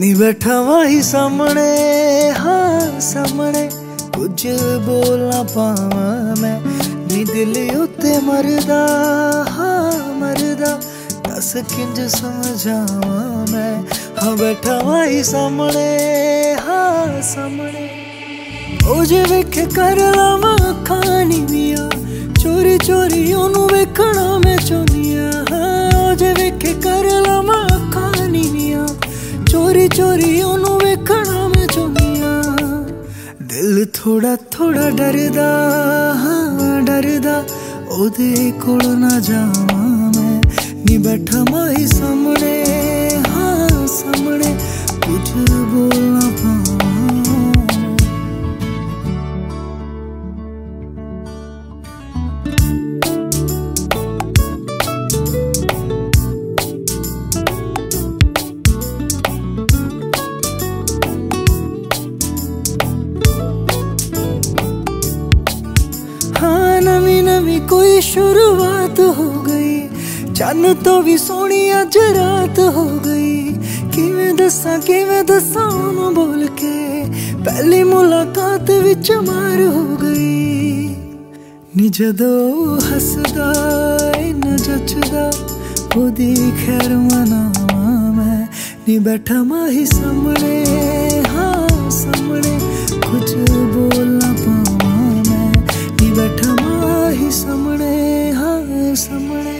नी बैठा वही सामने, हाँ सामने कुछ बोल ना पावा मैं। नी दिल उत्ते मरदा, हाँ मरदा दस किंज समझावा मैं। हाँ बैठा वही सामने, हाँ सामने ओ जे वेखे कर लावा अखां नीवियां, चोरी चोरी ओनू वेखना मैं चाहुंदिया। हाँ ओ जे वेखे कर लावा अखां नीवियां, चोरी चोरी ओनू वेखना मैं चाहुंदिया। दिल थोड़ा थोड़ा डरदा, हाँ डरदा ओदे कोल ना जावां मैं। नी बैठा माही सामने, हाँ सामने कुछ बोल ना पावां। हाँ नवी नवी कोई शुरुआत हो गई, चन्न तो भी सोहनी अज रात हो गई। किवें दसां ओनू बोल के, पहली मुलाकात विच मार हो गई। नी जदों हसदा न जचदा ओदी खैर मनावां मैं। नी बैठा माही सामने, हाँ सामने कुछ बोल ना पावां मैं। नी बैठा माही सामने, हाँ सामने।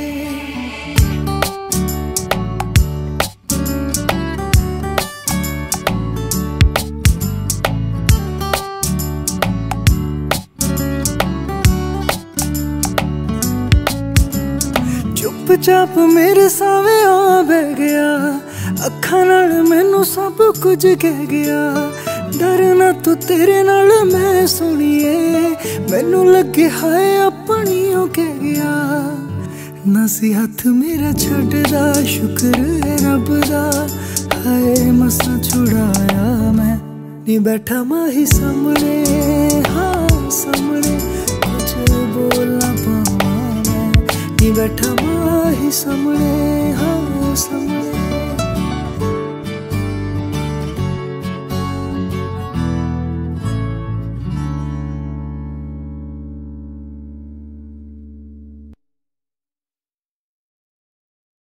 चुपचाप मेरे सावे आ बह गया, अखां नाल मैनू सब कुछ कह गया। डरना तू तेरे नाल मैं सुनिए, मैनू लगे हाय अपनी ओ कह गया। ना सी हथ मेरा छड्डदा, शुक्र है रब दा, हाय मसा छुड़ाया मैं। नी बैठा माही सामने, हाँ सामने कुछ बोल ना पावां मैं। नी बैठा माही सामने, हाँ